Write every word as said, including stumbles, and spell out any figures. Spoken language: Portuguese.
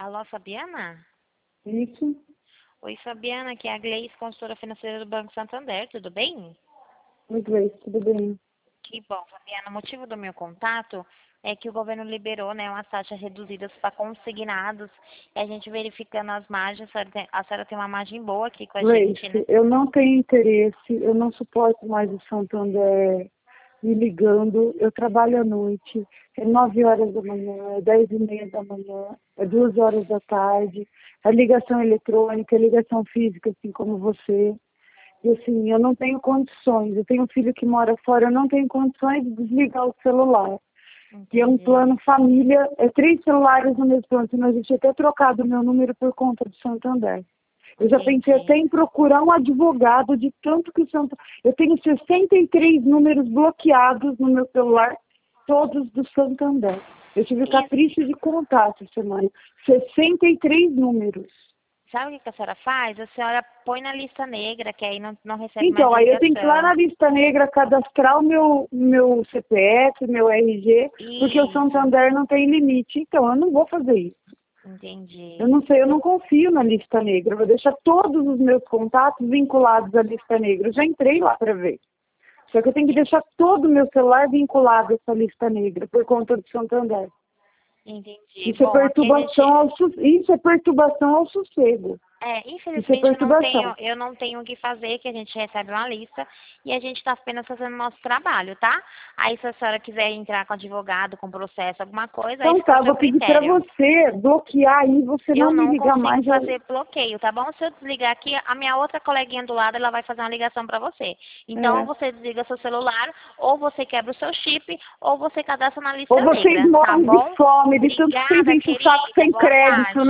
Alô, Fabiana? Isso. Oi, Fabiana, aqui é a Gleice, consultora financeira do Banco Santander, tudo bem? Oi, Gleice, tudo bem? Que bom, Fabiana. O motivo do meu contato é que o governo liberou, né, umas taxas reduzidas para consignados e a gente verificando as margens, a senhora tem, a senhora tem uma margem boa aqui com a gente, né? Gleice, eu não tenho interesse, eu não suporto mais o Santander me ligando, eu trabalho à noite, é nove horas da manhã, é dez e meia da manhã, é duas horas da tarde, é ligação eletrônica, é ligação física, assim como você. E assim, eu não tenho condições, eu tenho um filho que mora fora, eu não tenho condições de desligar o celular. E é um Entendi. plano família, é três celulares no mesmo plano, senão a gente tinha até trocado o meu número por conta do Santander. Eu já pensei Entendi. até em procurar um advogado de tanto que o Santander... Eu tenho sessenta e três números bloqueados no meu celular, todos do Santander. Eu tive o E capricho de contar essa semana. sessenta e três números. sabe o que que a senhora faz? A senhora põe na lista negra, que aí não, não recebe mais Então, aí eu tenho que ir lá ligação. na lista negra cadastrar o meu, meu C P F, meu R G, porque o Isso, Santander não tem limite. Então, eu não vou fazer isso. Eu entendi. não sei, eu não confio na lista negra. Eu vou deixar todos os meus contatos vinculados à lista negra. Eu já entrei lá para ver. Só que eu tenho que deixar todo o meu celular vinculado a essa lista negra por conta do Santander. Entendi. Isso é Bom, aqui a perturbação gente... ao, su- isso é perturbação ao sossego. É, Isso é infelizmente eu não tenho, perturbação. eu não tenho o que fazer, que a gente recebe uma lista e a gente está apenas fazendo o nosso trabalho, tá? Aí se a senhora quiser entrar com advogado, com processo, alguma coisa, aí Então fica tá, a eu seu vou pedir para critério. você bloquear aí, você Eu não me não ligar consigo mais. fazer bloqueio, tá bom? Se eu desligar aqui, a minha outra coleguinha do lado, ela vai fazer uma ligação para você. Então, ou É. você desliga seu celular, ou você quebra o seu chip, ou você cadastra na Ou lista vocês negra, tá morrem de bom? fome, de tanto que vocês Obrigada, enchem o saco querida. sem Boa crédito, tarde.